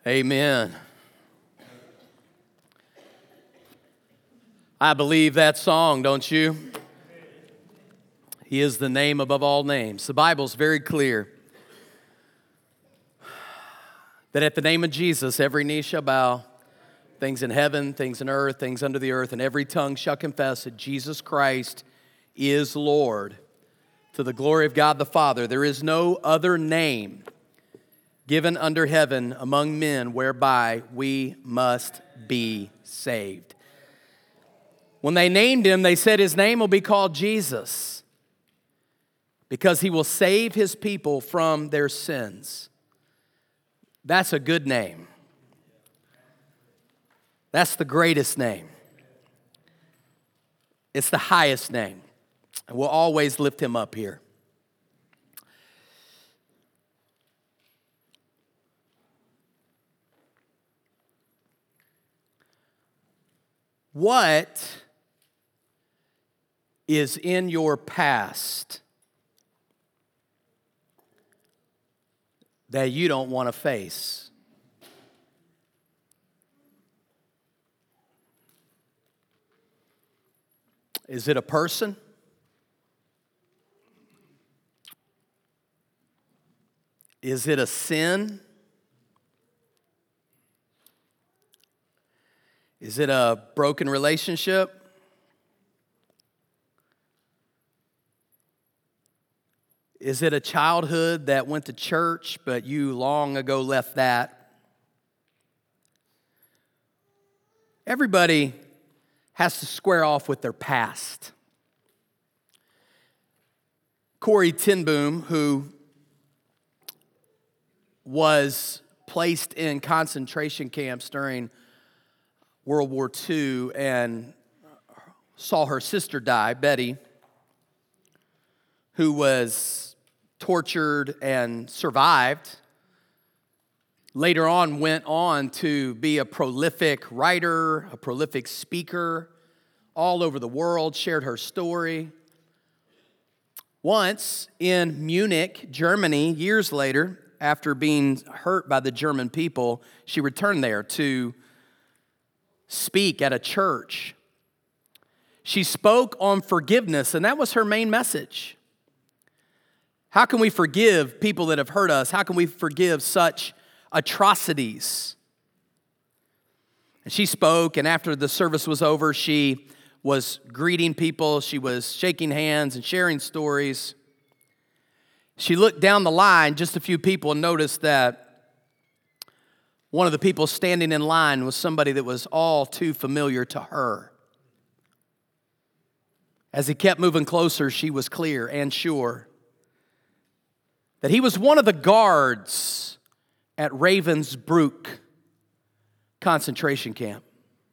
Amen. I believe that song, don't you? He is the name above all names. The Bible's very clear that at the name of Jesus, every knee shall bow, things in heaven, things in earth, things under the earth, and every tongue shall confess that Jesus Christ is Lord. To the glory of God the Father, there is no other name given under heaven among men whereby we must be saved. When they named him, they said his name will be called Jesus because he will save his people from their sins. That's a good name. That's the greatest name. It's the highest name. And we'll always lift him up here. What is in your past that you don't want to face? Is it a person? Is it a sin? Is it a broken relationship? Is it a childhood that went to church, but you long ago left that? Everybody has to square off with their past. Corrie ten Boom, who was placed in concentration camps during World War II and saw her sister die, Betty, who was tortured and survived, later on went on to be a prolific writer, a prolific speaker all over the world, shared her story. Once in Munich, Germany, years later, after being hurt by the German people, she returned there to speak at a church. She spoke on forgiveness, and that was her main message. How can we forgive people that have hurt us? How can we forgive such atrocities? And she spoke, and after the service was over, she was greeting people. She was shaking hands and sharing stories. She looked down the line, just a few people, and noticed that one of the people standing in line was somebody that was all too familiar to her. As he kept moving closer, she was clear and sure that he was one of the guards at Ravensbrück concentration camp.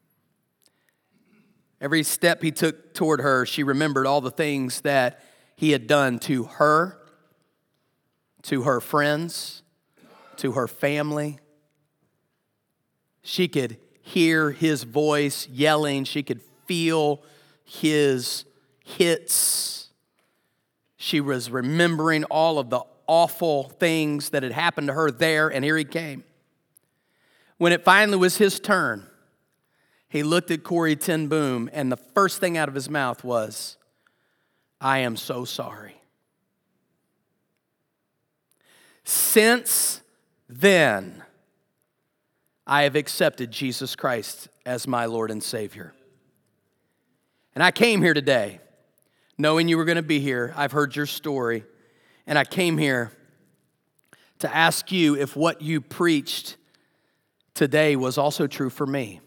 Every step he took toward her, she remembered all the things that he had done to her friends, to her family. She could hear his voice yelling. She could feel his hits. She was remembering all of the awful things that had happened to her there, and here he came. When it finally was his turn, he looked at Corrie ten Boom, and the first thing out of his mouth was, "I am so sorry." Since then, I have accepted Jesus Christ as my Lord and Savior. And I came here today knowing you were going to be here. I've heard your story. And I came here to ask you if what you preached today was also true for me.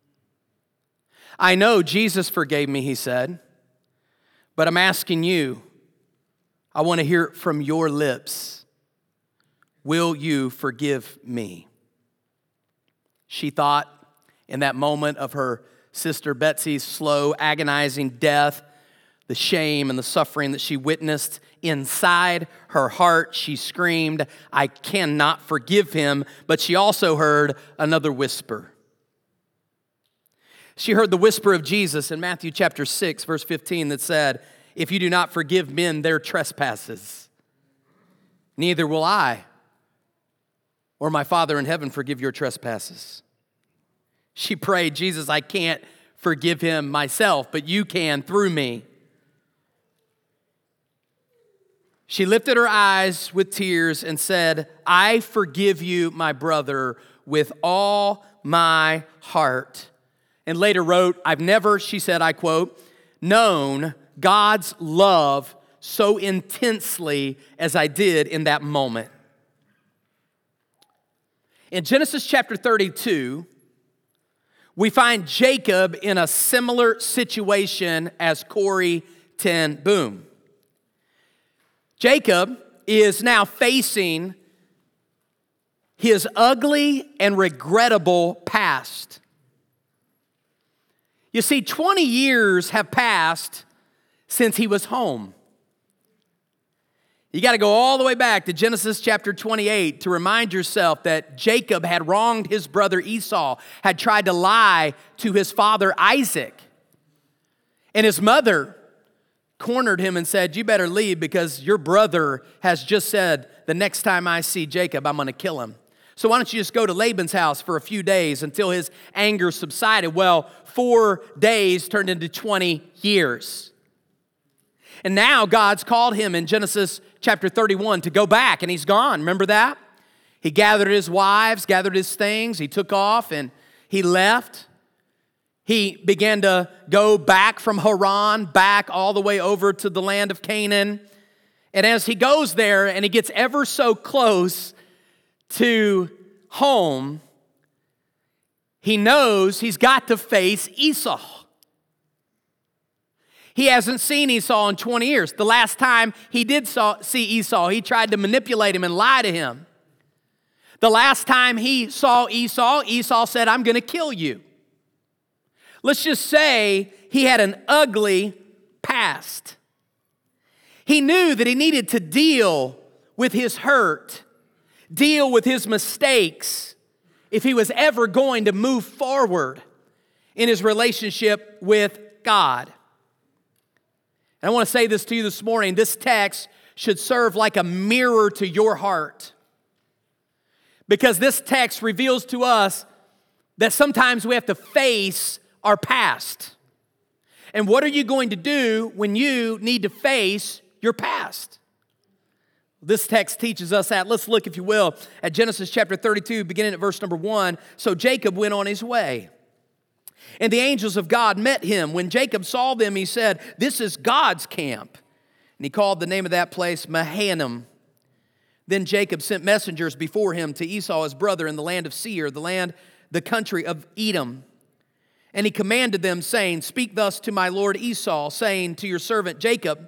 I know Jesus forgave me, he said, but I'm asking you, I want to hear it from your lips. Will you forgive me? She thought in that moment of her sister Betsy's slow, agonizing death, the shame and the suffering that she witnessed inside her heart, she screamed, "I cannot forgive him." But she also heard another whisper. She heard the whisper of Jesus in Matthew chapter 6, verse 15 that said, "If you do not forgive men their trespasses, neither will I or my Father in heaven forgive your trespasses. She prayed, Jesus, I can't forgive him myself, but you can through me. She lifted her eyes with tears and said, I forgive you, my brother, with all my heart. And later wrote, I've never, she said, I quote, known God's love so intensely as I did in that moment. In Genesis chapter 32, we find Jacob in a similar situation as Corrie ten Boom. Jacob is now facing his ugly and regrettable past. You see, 20 years have passed since he was home. You got to go all the way back to Genesis chapter 28 to remind yourself that Jacob had wronged his brother Esau, had tried to lie to his father Isaac. And his mother cornered him and said, you better leave because your brother has just said, the next time I see Jacob, I'm going to kill him. So why don't you just go to Laban's house for a few days until his anger subsided? Well, 4 days turned into 20 years. And now God's called him in Genesis chapter 31 to go back, and he's gone. Remember that? He gathered his wives, gathered his things, he took off, and he left. He began to go back from Haran, back all the way over to the land of Canaan. And as he goes there and he gets ever so close to home, he knows he's got to face Esau. He hasn't seen Esau in 20 years. The last time he did see Esau, he tried to manipulate him and lie to him. The last time he saw Esau, Esau said, I'm going to kill you. Let's just say he had an ugly past. He knew that he needed to deal with his hurt, deal with his mistakes, if he was ever going to move forward in his relationship with God. And I want to say this to you this morning. This text should serve like a mirror to your heart. Because this text reveals to us that sometimes we have to face our past. And what are you going to do when you need to face your past? This text teaches us that. Let's look, if you will, at Genesis chapter 32, beginning at verse number 1. So Jacob went on his way, and the angels of God met him. When Jacob saw them, he said, this is God's camp. And he called the name of that place Mahanaim. Then Jacob sent messengers before him to Esau his brother in the land of Seir, the country of Edom. And he commanded them, saying, speak thus to my lord Esau, saying to your servant Jacob,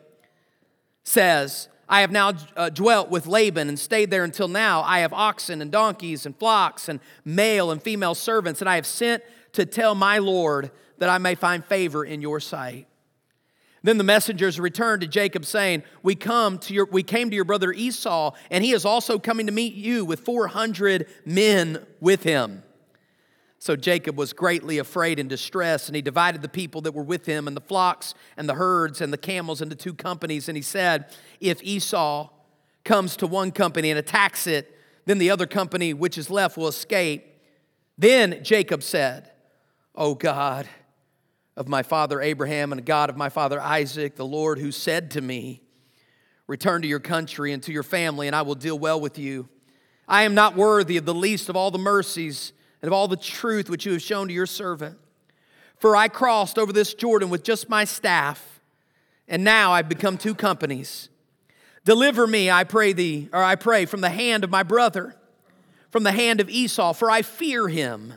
says, I have now dwelt with Laban and stayed there until now. I have oxen and donkeys and flocks and male and female servants, and I have sent to tell my Lord that I may find favor in your sight. Then the messengers returned to Jacob, saying, we came to your brother Esau, and he is also coming to meet you with 400 men with him. So Jacob was greatly afraid and distressed, and he divided the people that were with him and the flocks and the herds and the camels into 2 companies. And he said, if Esau comes to one company and attacks it, then the other company which is left will escape. Then Jacob said, O God of my father Abraham and God of my father Isaac, the Lord who said to me, return to your country and to your family, and I will deal well with you. I am not worthy of the least of all the mercies and of all the truth which you have shown to your servant. For I crossed over this Jordan with just my staff, and now I've become 2 companies. Deliver me, I pray, from the hand of my brother, from the hand of Esau, for I fear him,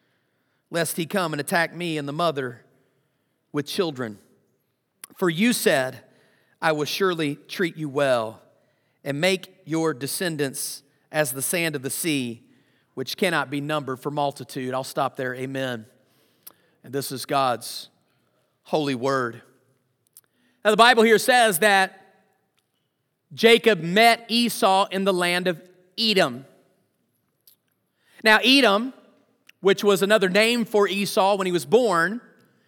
lest he come and attack me and the mother with children. For you said, I will surely treat you well and make your descendants as the sand of the sea, which cannot be numbered for multitude. I'll stop there. Amen. And this is God's holy word. Now the Bible here says that Jacob met Esau in the land of Edom. Now Edom, which was another name for Esau when he was born,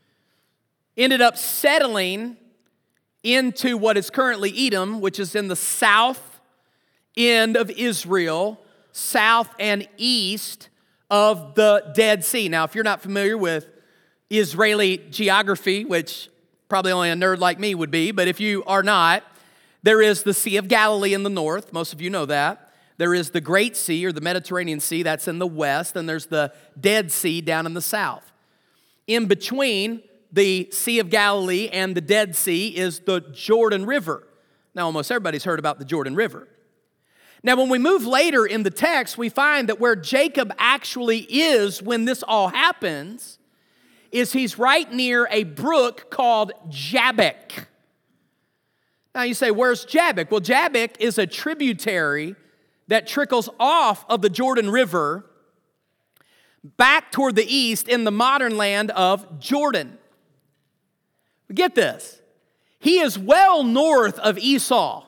ended up settling into what is currently Edom, which is in the south end of Israel, south and east of the Dead Sea. Now, if you're not familiar with Israeli geography, which probably only a nerd like me would be, but if you are not, there is the Sea of Galilee in the north. Most of you know that. There is the Great Sea, or the Mediterranean Sea, that's in the west, and there's the Dead Sea down in the south. In between the Sea of Galilee and the Dead Sea is the Jordan River. Now, almost everybody's heard about the Jordan River. Now, when we move later in the text, we find that where Jacob actually is when this all happens is he's right near a brook called Jabbok. Now, you say, where's Jabbok? Well, Jabbok is a tributary that trickles off of the Jordan River back toward the east in the modern land of Jordan. Get this. He is well north of Esau.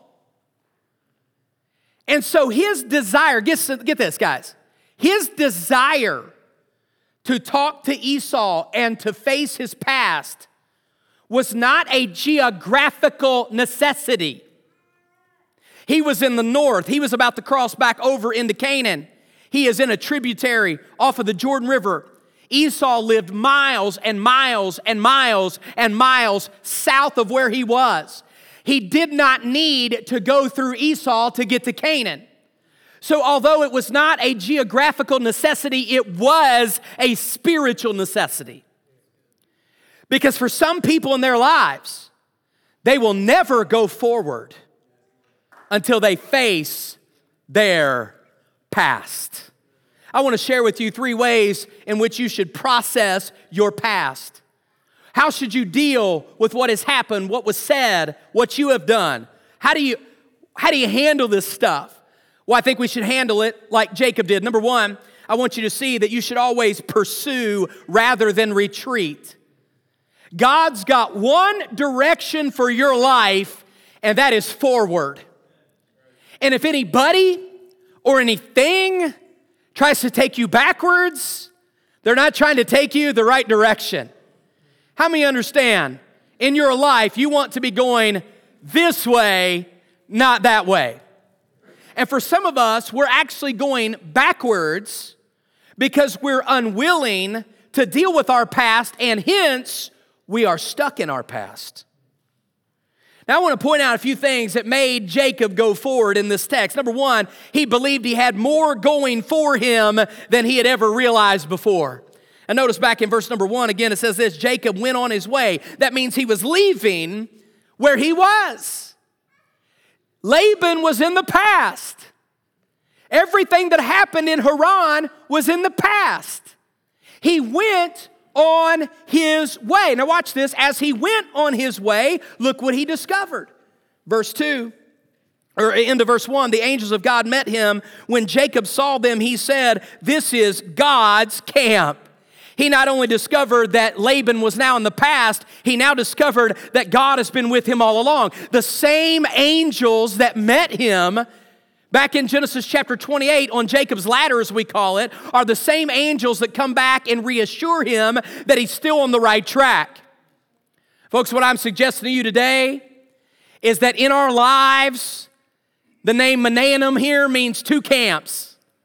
And so his desire, get this, guys. His desire to talk to Esau and to face his past was not a geographical necessity. He was in the north. He was about to cross back over into Canaan. He is in a tributary off of the Jordan River. Esau lived miles and miles and miles and miles south of where he was. He did not need to go through Esau to get to Canaan. So although it was not a geographical necessity, it was a spiritual necessity. Because for some people in their lives, they will never go forward until they face their past. I want to share with you 3 ways in which you should process your past. How should you deal with what has happened, what was said, what you have done? How do you handle this stuff? Well, I think we should handle it like Jacob did. Number 1, I want you to see that you should always pursue rather than retreat. God's got one direction for your life, and that is forward. And if anybody or anything tries to take you backwards, they're not trying to take you the right direction. How many understand in your life you want to be going this way, not that way? And for some of us, we're actually going backwards because we're unwilling to deal with our past, and hence we are stuck in our past. Now, I want to point out a few things that made Jacob go forward in this text. Number 1, he believed he had more going for him than he had ever realized before. And notice back in verse number 1, again, it says this: Jacob went on his way. That means he was leaving where he was. Laban was in the past. Everything that happened in Haran was in the past. He went on his way. Now watch this. As he went on his way, look what he discovered. Verse 2, or into verse 1, the angels of God met him. When Jacob saw them, he said, "This is God's camp." He not only discovered that Laban was now in the past, he now discovered that God has been with him all along. The same angels that met him back in Genesis chapter 28 on Jacob's ladder, as we call it, are the same angels that come back and reassure him that he's still on the right track. Folks, what I'm suggesting to you today is that in our lives, the name Mahanaim here means 2 camps.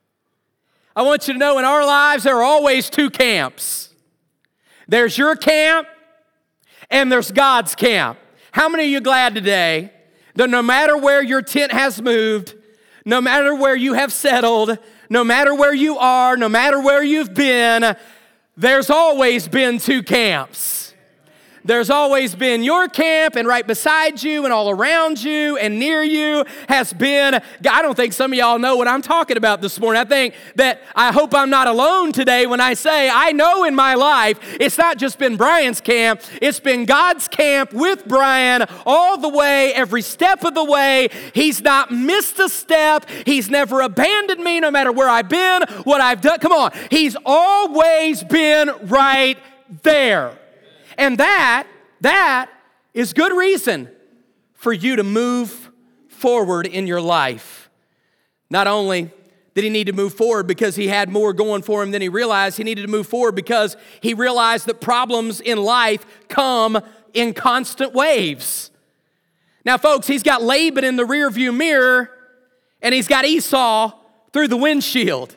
I want you to know in our lives, there are always 2 camps. There's your camp and there's God's camp. How many of you glad today that no matter where your tent has moved, no matter where you have settled, no matter where you are, no matter where you've been, there's always been 2 camps. There's always been your camp, and right beside you and all around you and near you has been, I don't think some of y'all know what I'm talking about this morning. I hope I'm not alone today when I say I know in my life it's not just been Brian's camp, it's been God's camp with Brian all the way, every step of the way. He's not missed a step. He's never abandoned me no matter where I've been, what I've done. Come on. He's always been right there. And that is good reason for you to move forward in your life. Not only did he need to move forward because he had more going for him than he realized, he needed to move forward because he realized that problems in life come in constant waves. Now, folks, he's got Laban in the rearview mirror, and he's got Esau through the windshield.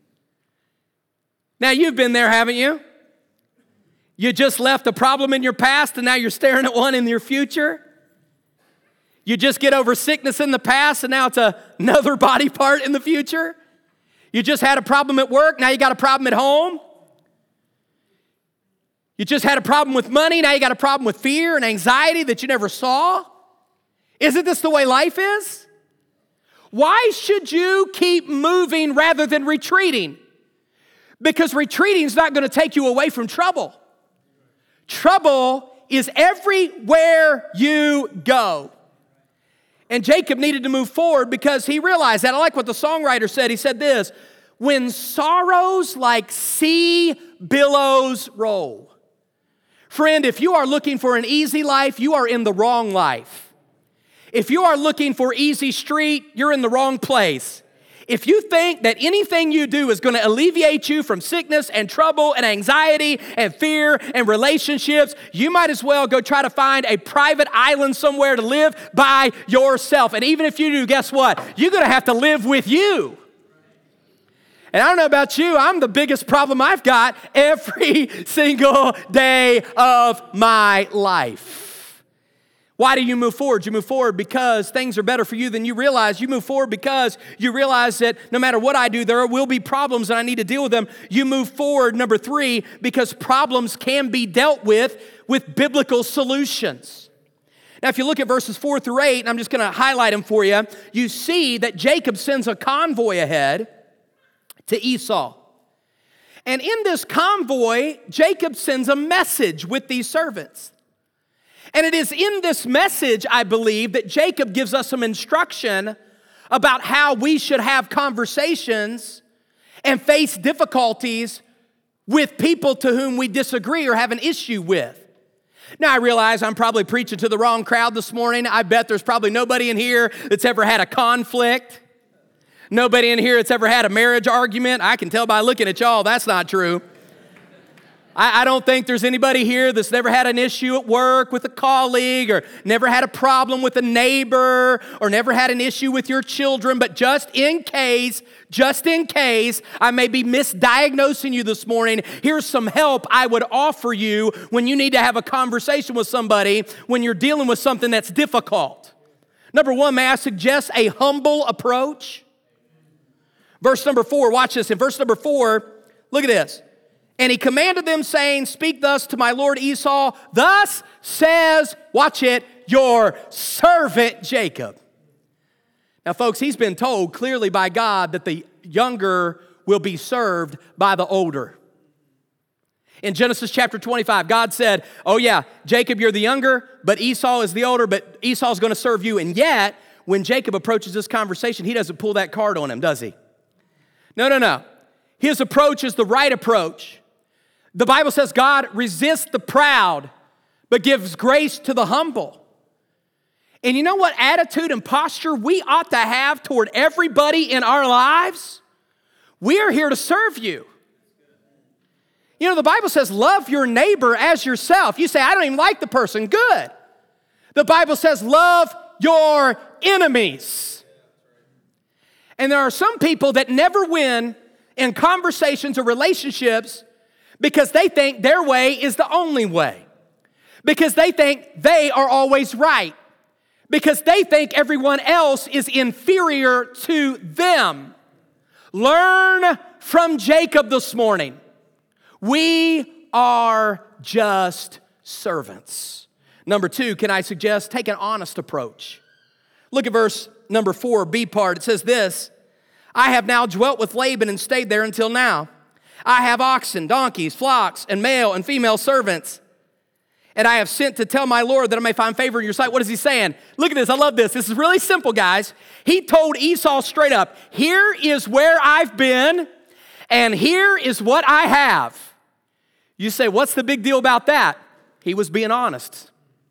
Now, you've been there, haven't you? You just left a problem in your past and now you're staring at one in your future. You just get over sickness in the past and now it's another body part in the future. You just had a problem at work, now you got a problem at home. You just had a problem with money, now you got a problem with fear and anxiety that you never saw. Isn't this the way life is? Why should you keep moving rather than retreating? Because retreating is not going to take you away from trouble. Trouble is everywhere you go. And Jacob needed to move forward because he realized that. I like what the songwriter said. He said this, when sorrows like sea billows roll. Friend, if you are looking for an easy life, you are in the wrong life. If you are looking for easy street, you're in the wrong place. If you think that anything you do is going to alleviate you from sickness and trouble and anxiety and fear and relationships, you might as well go try to find a private island somewhere to live by yourself. And even if you do, guess what? You're going to have to live with you. And I don't know about you, I'm the biggest problem I've got every single day of my life. Why do you move forward? You move forward because things are better for you than you realize. You move forward because you realize that no matter what I do, there will be problems and I need to deal with them. You move forward, number 3, because problems can be dealt with biblical solutions. Now, if you look at verses 4 through 8, and I'm just going to highlight them for you, you see that Jacob sends a convoy ahead to Esau. And in this convoy, Jacob sends a message with these servants. And it is in this message, I believe, that Jacob gives us some instruction about how we should have conversations and face difficulties with people to whom we disagree or have an issue with. Now, I realize I'm probably preaching to the wrong crowd this morning. I bet there's probably nobody in here that's ever had a conflict. Nobody in here that's ever had a marriage argument. I can tell by looking at y'all that's not true. I don't think there's anybody here that's never had an issue at work with a colleague or never had a problem with a neighbor or never had an issue with your children. But just in case I may be misdiagnosing you this morning, here's some help I would offer you when you need to have a conversation with somebody when you're dealing with something that's difficult. Number 1, may I suggest a humble approach? Verse number 4, watch this. In verse number 4, look at this. And he commanded them, saying, speak thus to my lord Esau, thus says, watch it, your servant Jacob. Now, folks, he's been told clearly by God that the younger will be served by the older. In Genesis chapter 25, God said, oh yeah, Jacob, you're the younger, but Esau is the older, but Esau's going to serve you. And yet, when Jacob approaches this conversation, he doesn't pull that card on him, does he? No. His approach is the right approach. The Bible says God resists the proud, but gives grace to the humble. And you know what attitude and posture we ought to have toward everybody in our lives? We are here to serve you. You know, the Bible says love your neighbor as yourself. You say, I don't even like the person. Good. The Bible says love your enemies. And there are some people that never win in conversations or relationships because they think their way is the only way. Because they think they are always right. Because they think everyone else is inferior to them. Learn from Jacob this morning. We are just servants. Number 2, can I suggest take an honest approach? Look at verse number 4, B part. It says this, I have now dwelt with Laban and stayed there until now. I have oxen, donkeys, flocks, and male and female servants. And I have sent to tell my Lord that I may find favor in your sight. What is he saying? Look at this. I love this. This is really simple, guys. He told Esau straight up, here is where I've been, and here is what I have. You say, what's the big deal about that? He was being honest.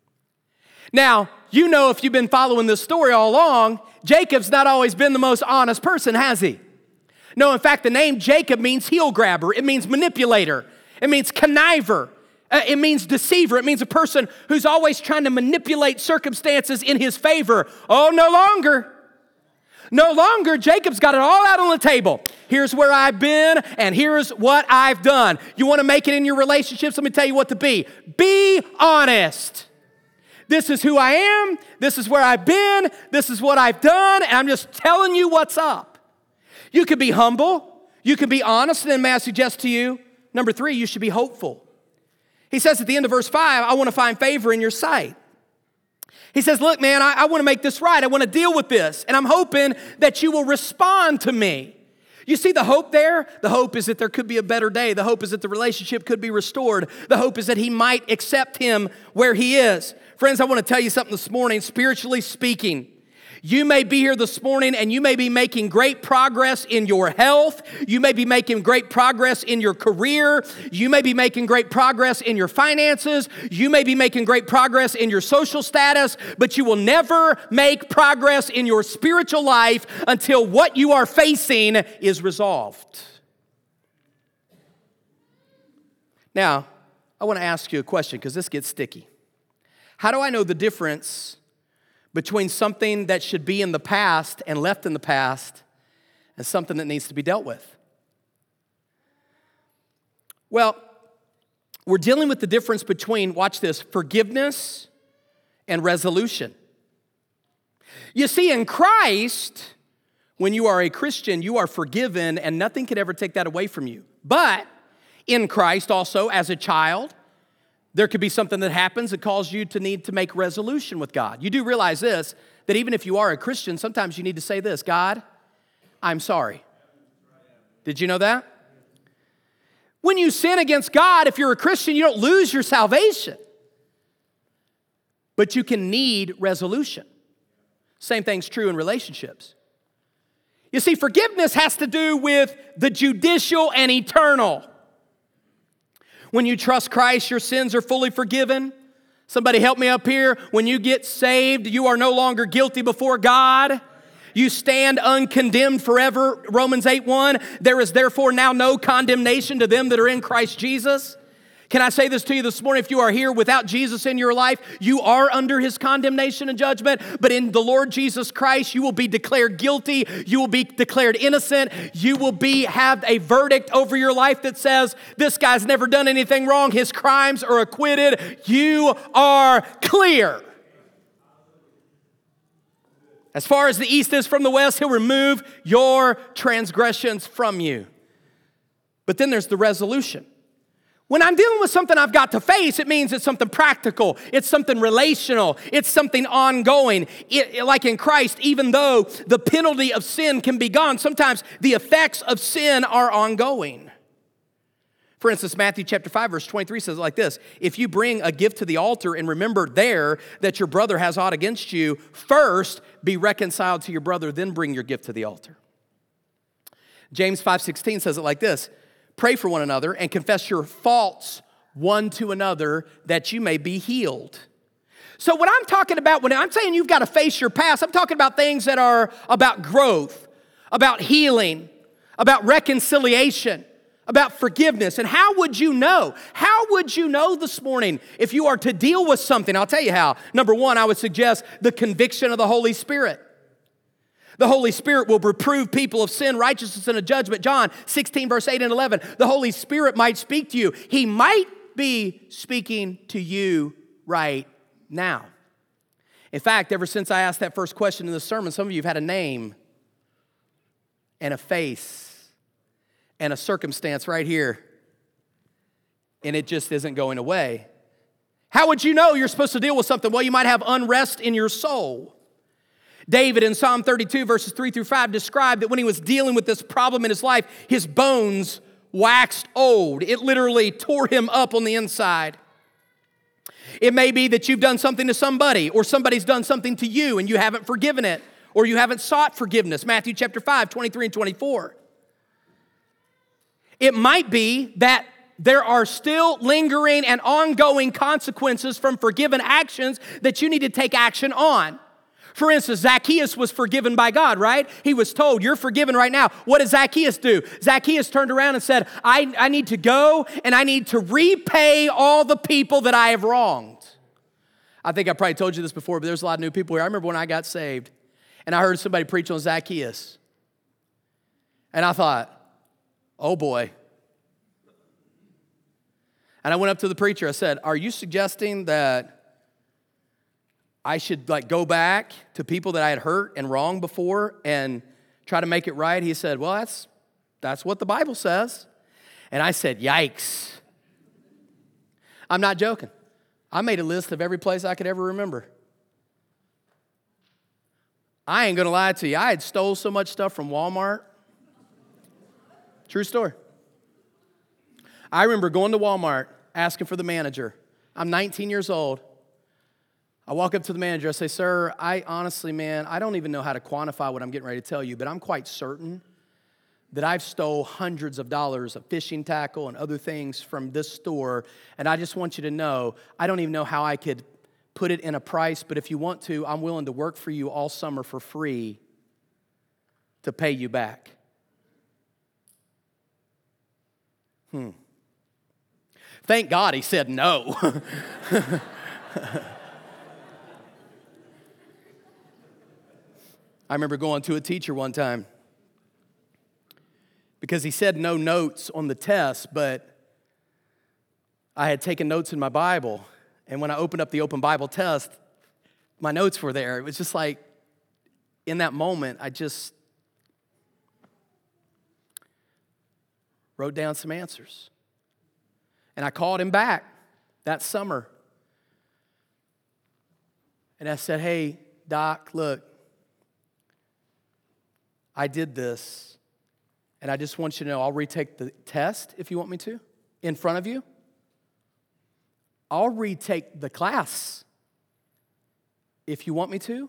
Now, you know if you've been following this story all along, Jacob's not always been the most honest person, has he? No, in fact, the name Jacob means heel grabber. It means manipulator. It means conniver. It means deceiver. It means a person who's always trying to manipulate circumstances in his favor. Oh, no longer. No longer, Jacob's got it all out on the table. Here's where I've been, and here's what I've done. You want to make it in your relationships? Let me tell you what to be. Be honest. This is who I am. This is where I've been. This is what I've done, and I'm just telling you what's up. You could be humble. You can be honest, and then may I suggest to you, number 3, you should be hopeful. He says at the end of verse 5, I want to find favor in your sight. He says, look, man, I want to make this right. I want to deal with this. And I'm hoping that you will respond to me. You see the hope there? The hope is that there could be a better day. The hope is that the relationship could be restored. The hope is that he might accept him where he is. Friends, I want to tell you something this morning, spiritually speaking. You may be here this morning and you may be making great progress in your health. You may be making great progress in your career. You may be making great progress in your finances. You may be making great progress in your social status, but you will never make progress in your spiritual life until what you are facing is resolved. Now, I want to ask you a question because this gets sticky. How do I know the difference between something that should be in the past and left in the past and something that needs to be dealt with? Well, we're dealing with the difference between, watch this, forgiveness and resolution. You see, in Christ, when you are a Christian, you are forgiven and nothing can ever take that away from you. But in Christ also, as a child, there could be something that happens that causes you to need to make resolution with God. You do realize this, that even if you are a Christian, sometimes you need to say this, God, I'm sorry. Did you know that? When you sin against God, if you're a Christian, you don't lose your salvation. But you can need resolution. Same thing's true in relationships. You see, forgiveness has to do with the judicial and eternal. When you trust Christ, your sins are fully forgiven. Somebody help me up here. When you get saved, you are no longer guilty before God. You stand uncondemned forever. Romans 8:1. There is therefore now no condemnation to them that are in Christ Jesus. Can I say this to you this morning? If you are here without Jesus in your life, you are under his condemnation and judgment. But in the Lord Jesus Christ, you will be declared guilty. You will be declared innocent. You will have a verdict over your life that says, this guy's never done anything wrong. His crimes are acquitted. You are clear. As far as the east is from the west, he'll remove your transgressions from you. But then there's the resolution. When I'm dealing with something I've got to face, it means it's something practical, it's something relational, it's something ongoing. Like in Christ, even though the penalty of sin can be gone, sometimes the effects of sin are ongoing. For instance, Matthew chapter 5, verse 23 says it like this, if you bring a gift to the altar and remember there that your brother has aught against you, first be reconciled to your brother, then bring your gift to the altar. James 5:16 says it like this, pray for one another and confess your faults one to another that you may be healed. So what I'm talking about, when I'm saying you've got to face your past, I'm talking about things that are about growth, about healing, about reconciliation, about forgiveness. And how would you know? How would you know this morning if you are to deal with something? I'll tell you how. Number one, I would suggest the conviction of the Holy Spirit. The Holy Spirit will reprove people of sin, righteousness, and a judgment. John 16, verse 8 and 11. The Holy Spirit might speak to you. He might be speaking to you right now. In fact, ever since I asked that first question in the sermon, some of you have had a name and a face and a circumstance right here, and it just isn't going away. How would you know you're supposed to deal with something? Well, you might have unrest in your soul. David in Psalm 32, verses 3 through 5, described that when he was dealing with this problem in his life, his bones waxed old. It literally tore him up on the inside. It may be that you've done something to somebody, or somebody's done something to you and you haven't forgiven it, or you haven't sought forgiveness. Matthew chapter 5, 23 and 24. It might be that there are still lingering and ongoing consequences from forgiven actions that you need to take action on. For instance, Zacchaeus was forgiven by God, right? He was told, you're forgiven right now. What did Zacchaeus do? Zacchaeus turned around and said, I need to go and I need to repay all the people that I have wronged. I think I probably told you this before, but there's a lot of new people here. I remember when I got saved And I heard somebody preach on Zacchaeus. And I thought, oh boy. And I went up to the preacher. I said, are you suggesting that I should go back to people that I had hurt and wronged before and try to make it right? He said, well, that's what the Bible says. And I said, yikes. I'm not joking. I made a list of every place I could ever remember. I ain't gonna lie to you. I had stole so much stuff from Walmart. True story. I remember going to Walmart, asking for the manager. I'm 19 years old. I walk up to the manager. I say, sir, I honestly, man, I don't even know how to quantify what I'm getting ready to tell you, but I'm quite certain that I've stole hundreds of dollars of fishing tackle and other things from this store, and I just want you to know, I don't even know how I could put it in a price, but if you want to, I'm willing to work for you all summer for free to pay you back. Thank God he said no. I remember going to a teacher one time because he said no notes on the test, but I had taken notes in my Bible, and when I opened up the open Bible test, my notes were there. It was just like, in that moment, I just wrote down some answers. And I called him back that summer. And I said, hey, Doc, look, I did this, and I just want you to know I'll retake the test if you want me to, in front of you. I'll retake the class if you want me to,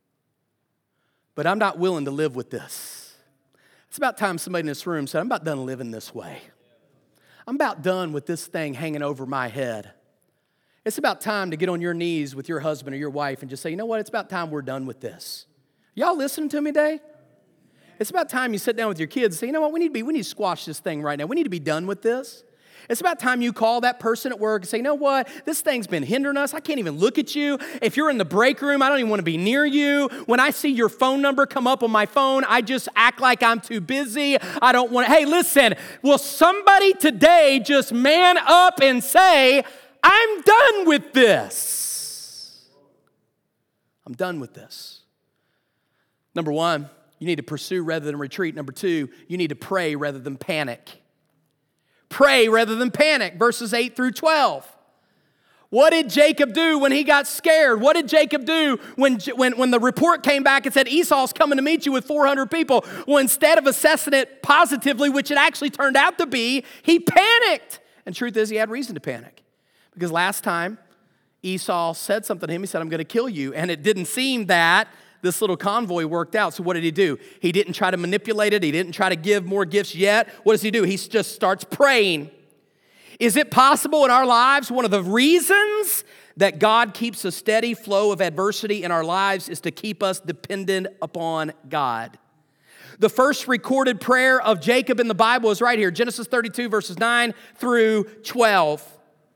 but I'm not willing to live with this. It's about time somebody in this room said, I'm about done living this way. I'm about done with this thing hanging over my head. It's about time to get on your knees with your husband or your wife and just say, you know what, it's about time we're done with this. Y'all listening to me today? It's about time you sit down with your kids and say, you know what, we need to squash this thing right now. We need to be done with this. It's about time you call that person at work and say, you know what, this thing's been hindering us. I can't even look at you. If you're in the break room, I don't even want to be near you. When I see your phone number come up on my phone, I just act like I'm too busy. I don't want to. Hey, listen, will somebody today just man up and say, I'm done with this. I'm done with this. Number one, you need to pursue rather than retreat. Number two, you need to pray rather than panic. Pray rather than panic, verses 8 through 12. What did Jacob do when he got scared? What did Jacob do when the report came back and said, Esau's coming to meet you with 400 people? Well, instead of assessing it positively, which it actually turned out to be, he panicked. And truth is, he had reason to panic. Because last time, Esau said something to him. He said, I'm going to kill you. And it didn't seem that this little convoy worked out. So what did he do? He didn't try to manipulate it. He didn't try to give more gifts yet. What does he do? He just starts praying. Is it possible in our lives, one of the reasons that God keeps a steady flow of adversity in our lives is to keep us dependent upon God? The first recorded prayer of Jacob in the Bible is right here, Genesis 32, verses 9 through 12.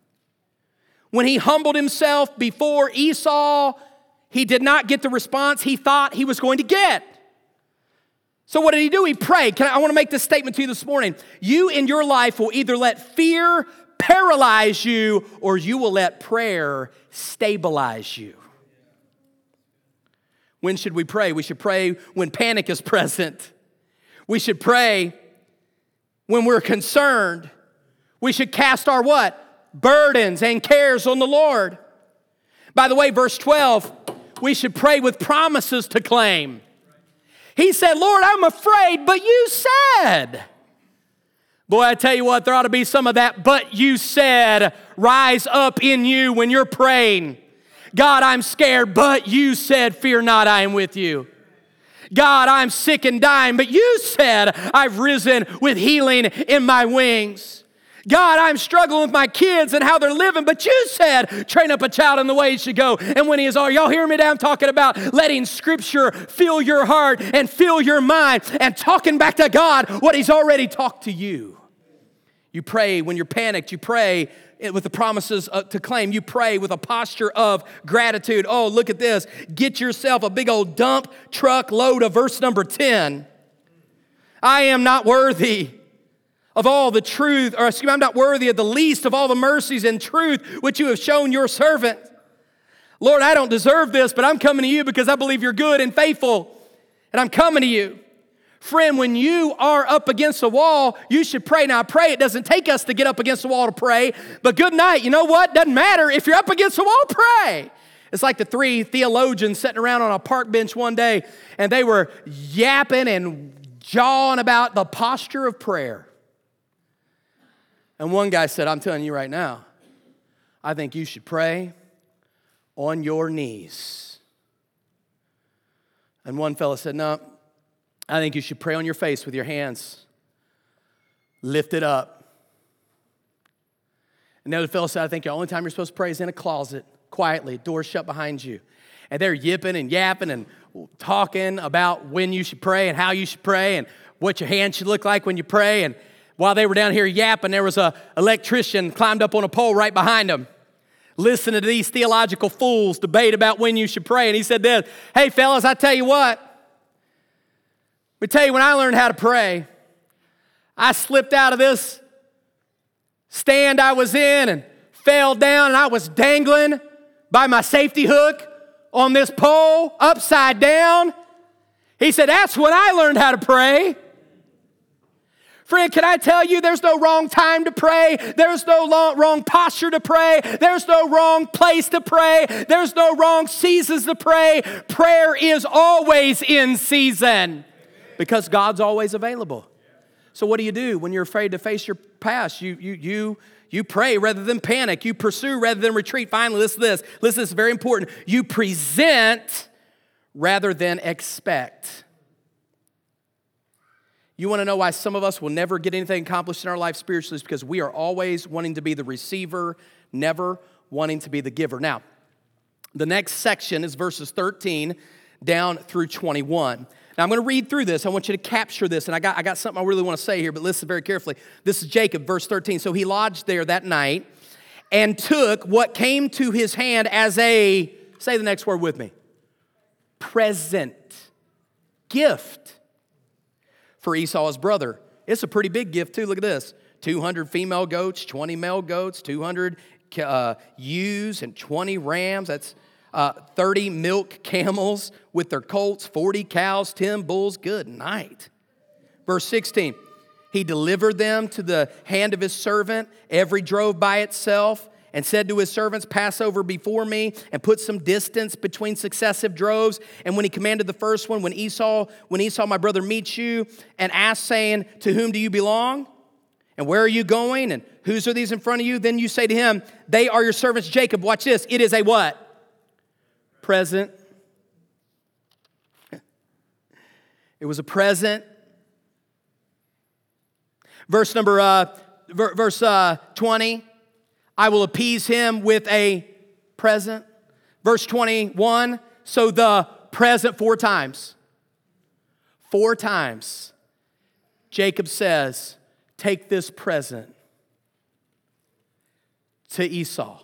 When he humbled himself before Esau, he did not get the response he thought he was going to get. So what did he do? He prayed. I want to make this statement to you this morning. You in your life will either let fear paralyze you or you will let prayer stabilize you. When should we pray? We should pray when panic is present. We should pray when we're concerned. We should cast our what? Burdens and cares on the Lord. By the way, verse 12, we should pray with promises to claim. He said, Lord, I'm afraid, but you said. Boy, I tell you what, there ought to be some of that, but you said, rise up in you when you're praying. God, I'm scared, but you said, fear not, I am with you. God, I'm sick and dying, but you said, I've risen with healing in my wings. God, I'm struggling with my kids and how they're living, but you said, train up a child in the way he should go. And when he is old, y'all hear me now? I'm talking about letting Scripture fill your heart and fill your mind and talking back to God what he's already talked to you. You pray when you're panicked. You pray with the promises to claim. You pray with a posture of gratitude. Oh, look at this. Get yourself a big old dump truck load of verse number 10. I am not worthy of all the truth, I'm not worthy of the least of all the mercies and truth which you have shown your servant. Lord, I don't deserve this, but I'm coming to you because I believe you're good and faithful, and I'm coming to you. Friend, when you are up against a wall, you should pray. Now, I pray it doesn't take us to get up against the wall to pray, but good night. You know what? Doesn't matter. If you're up against the wall, pray. It's like the three theologians sitting around on a park bench one day, and they were yapping and jawing about the posture of prayer. And one guy said, I'm telling you right now, I think you should pray on your knees. And one fellow said, no, I think you should pray on your face with your hands lifted up. And the other fellow said, I think the only time you're supposed to pray is in a closet, quietly, door shut behind you. And they're yipping and yapping and talking about when you should pray and how you should pray and what your hands should look like when you pray. And while they were down here yapping, there was an electrician climbed up on a pole right behind them, listening to these theological fools debate about when you should pray. And he said this, hey, fellas, I tell you what. Let me tell you, when I learned how to pray, I slipped out of this stand I was in and fell down, and I was dangling by my safety hook on this pole, upside down. He said, that's when I learned how to pray. Friend, can I tell you, there's no wrong time to pray. There's no wrong posture to pray. There's no wrong place to pray. There's no wrong seasons to pray. Prayer is always in season because God's always available. So what do you do when you're afraid to face your past? You pray rather than panic. You pursue rather than retreat. Finally, listen to this. Listen, this is very important. You present rather than expect. You want to know why some of us will never get anything accomplished in our life spiritually? It's because we are always wanting to be the receiver, never wanting to be the giver. Now, the next section is verses 13 down through 21. Now, I'm going to read through this. I want you to capture this, and I got something I really want to say here, but listen very carefully. This is Jacob, verse 13. So he lodged there that night and took what came to his hand as a, say the next word with me, present, gift for Esau, his brother. It's a pretty big gift, too. Look at this. 200 female goats, 20 male goats, 200 ewes, and 20 rams. That's 30 milk camels with their colts, 40 cows, 10 bulls. Good night. Verse 16, he delivered them to the hand of his servant. Every drove by itself and said to his servants, pass over before me and put some distance between successive droves. And when he commanded the first one, when Esau, my brother, meets you and asks, saying, to whom do you belong? And where are you going? And whose are these in front of you? Then you say to him, they are your servants, Jacob. Watch this. It is a what? Present. It was a present. Verse 20, I will appease him with a present. Verse 21, so the present 4 times. 4 times, Jacob says, take this present to Esau.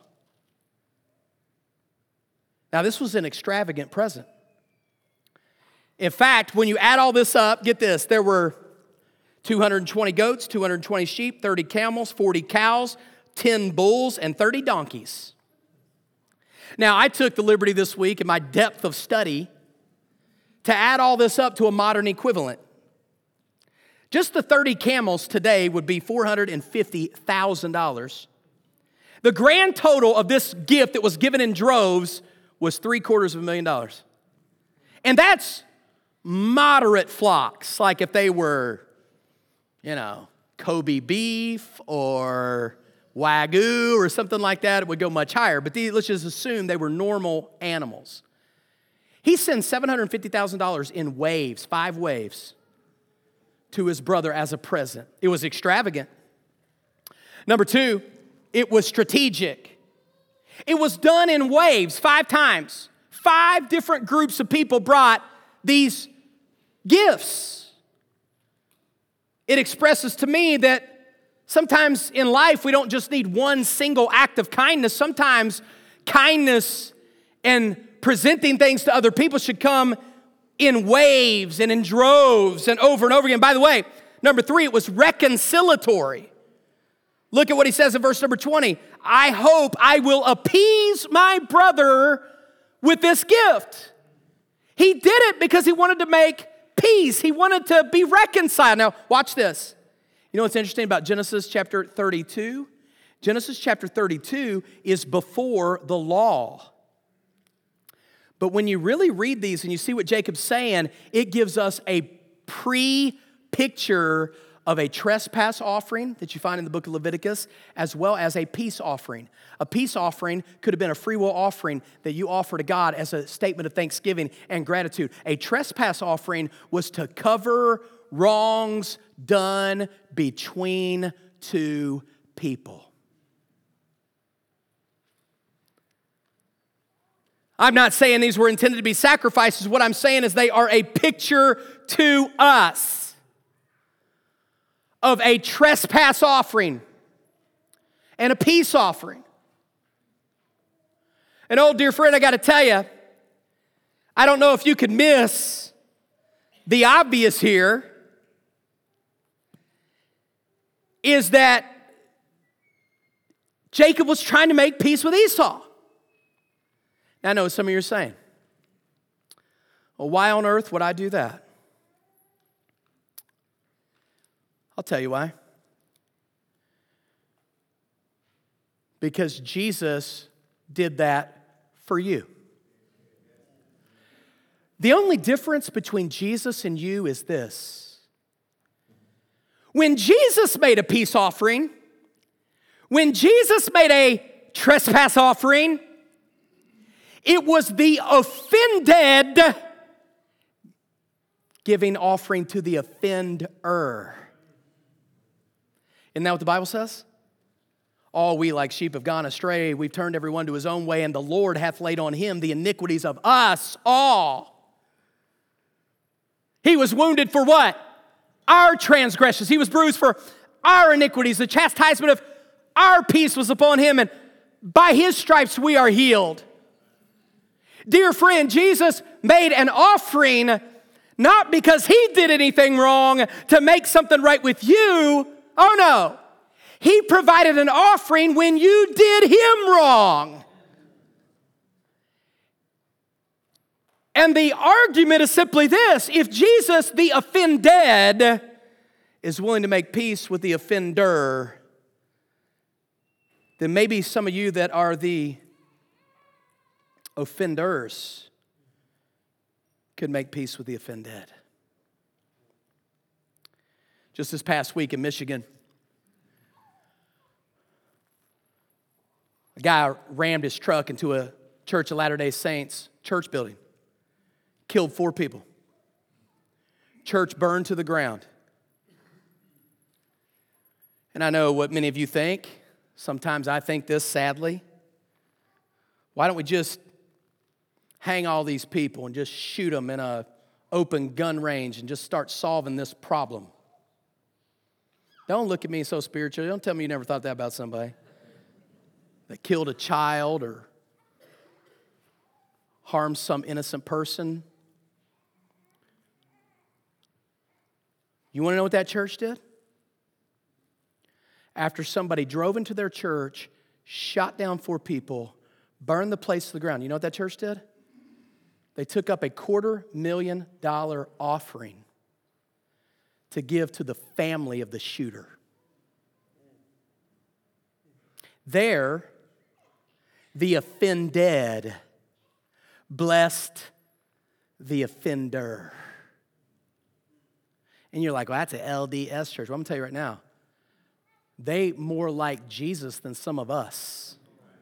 Now, this was an extravagant present. In fact, when you add all this up, get this, there were 220 goats, 220 sheep, 30 camels, 40 cows, 10 bulls, and 30 donkeys. Now, I took the liberty this week in my depth of study to add all this up to a modern equivalent. Just the 30 camels today would be $450,000. The grand total of this gift that was given in droves was $750,000. And that's moderate flocks, like if they were, Kobe beef or Wagyu or something like that, it would go much higher. But let's just assume they were normal animals. He sends $750,000 in waves, 5 waves, to his brother as a present. It was extravagant. Number 2, it was strategic. It was done in waves 5 times. 5 different groups of people brought these gifts. It expresses to me that Sometimes in life, we don't just need one single act of kindness. Sometimes kindness and presenting things to other people should come in waves and in droves and over again. By the way, number 3, it was reconciliatory. Look at what he says in verse number 20. I hope I will appease my brother with this gift. He did it because he wanted to make peace. He wanted to be reconciled. Now, watch this. You know what's interesting about Genesis chapter 32? Genesis chapter 32 is before the law. But when you really read these and you see what Jacob's saying, it gives us a pre-picture of a trespass offering that you find in the book of Leviticus, as well as a peace offering. A peace offering could have been a free will offering that you offer to God as a statement of thanksgiving and gratitude. A trespass offering was to cover wrongs done between two people. I'm not saying these were intended to be sacrifices. What I'm saying is they are a picture to us of a trespass offering and a peace offering. And oh, dear friend, I got to tell you, I don't know if you could miss the obvious here, is that Jacob was trying to make peace with Esau. Now, I know what some of you are saying. Well, why on earth would I do that? I'll tell you why. Because Jesus did that for you. The only difference between Jesus and you is this. When Jesus made a peace offering, when Jesus made a trespass offering, it was the offended giving offering to the offender. Isn't that what the Bible says? All we like sheep have gone astray. We've turned everyone to his own way, and the Lord hath laid on him the iniquities of us all. He was wounded for what? Our transgressions. He was bruised for our iniquities. The chastisement of our peace was upon him, and by his stripes we are healed. Dear friend, Jesus made an offering not because he did anything wrong to make something right with you. Oh no. He provided an offering when you did him wrong. And the argument is simply this: if Jesus, the offended, is willing to make peace with the offender, then maybe some of you that are the offenders could make peace with the offended. Just this past week in Michigan, a guy rammed his truck into a Church of Latter-day Saints church building. Killed 4 people. Church burned to the ground. And I know what many of you think. Sometimes I think this, sadly. Why don't we just hang all these people and just shoot them in an open gun range and just start solving this problem? Don't look at me so spiritual. Don't tell me you never thought that about somebody that killed a child or harmed some innocent person. You want to know what that church did? After somebody drove into their church, shot down 4 people, burned the place to the ground, you know what that church did? They took up a $250,000 offering to give to the family of the shooter. There, the offended blessed the offender. And you're like, well, that's an LDS church. Well, I'm going to tell you right now, they more like Jesus than some of us.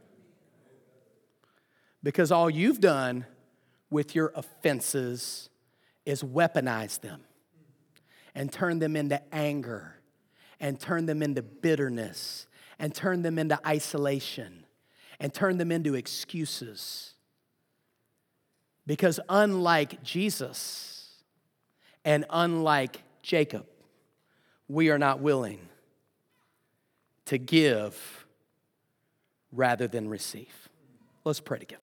Because all you've done with your offenses is weaponize them and turn them into anger and turn them into bitterness and turn them into isolation and turn them into excuses. Because unlike Jesus and unlike Jacob, we are not willing to give rather than receive. Let's pray together.